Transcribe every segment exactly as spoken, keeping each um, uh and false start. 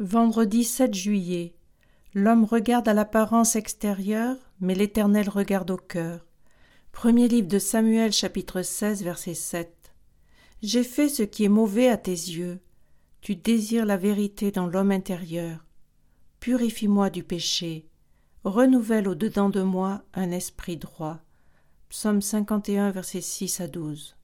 Vendredi sept juillet. L'homme regarde à l'apparence extérieure, mais l'Éternel regarde au cœur. Premier livre de Samuel, chapitre seize, verset sept. J'ai fait ce qui est mauvais à tes yeux. Tu désires la vérité dans l'homme intérieur. Purifie-moi du péché. Renouvelle au-dedans de moi un esprit droit. Psaume cinquante et un, versets six à douze.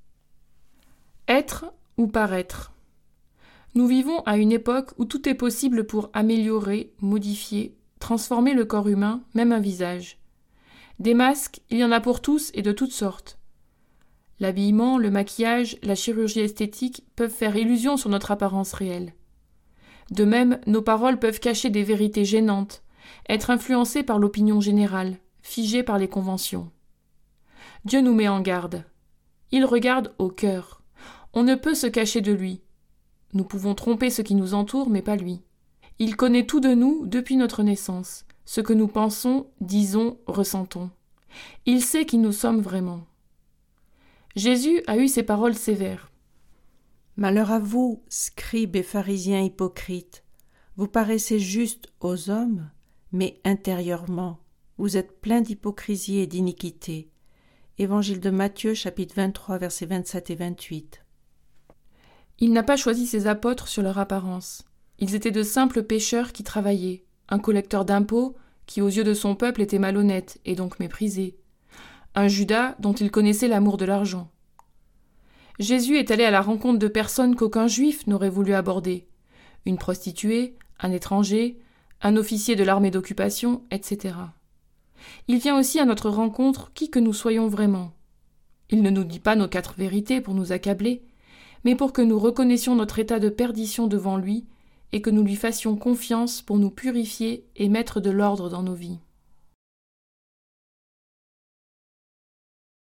Être ou paraître. Nous vivons à une époque où tout est possible pour améliorer, modifier, transformer le corps humain, même un visage. Des masques, il y en a pour tous et de toutes sortes. L'habillement, le maquillage, la chirurgie esthétique peuvent faire illusion sur notre apparence réelle. De même, nos paroles peuvent cacher des vérités gênantes, être influencées par l'opinion générale, figées par les conventions. Dieu nous met en garde. Il regarde au cœur. On ne peut se cacher de lui. Nous pouvons tromper ce qui nous entoure, mais pas lui. Il connaît tout de nous depuis notre naissance, ce que nous pensons, disons, ressentons. Il sait qui nous sommes vraiment. Jésus a eu ces paroles sévères. Malheur à vous, scribes et pharisiens hypocrites, vous paraissez justes aux hommes, mais intérieurement, vous êtes pleins d'hypocrisie et d'iniquité. Évangile de Matthieu, chapitre vingt-trois, versets vingt-sept et vingt-huit. Il n'a pas choisi ses apôtres sur leur apparence. Ils étaient de simples pécheurs qui travaillaient, un collecteur d'impôts qui aux yeux de son peuple était malhonnête et donc méprisé, un Judas dont il connaissait l'amour de l'argent. Jésus est allé à la rencontre de personnes qu'aucun juif n'aurait voulu aborder, une prostituée, un étranger, un officier de l'armée d'occupation, et cetera. Il vient aussi à notre rencontre qui que nous soyons vraiment. Il ne nous dit pas nos quatre vérités pour nous accabler, mais pour que nous reconnaissions notre état de perdition devant lui et que nous lui fassions confiance pour nous purifier et mettre de l'ordre dans nos vies.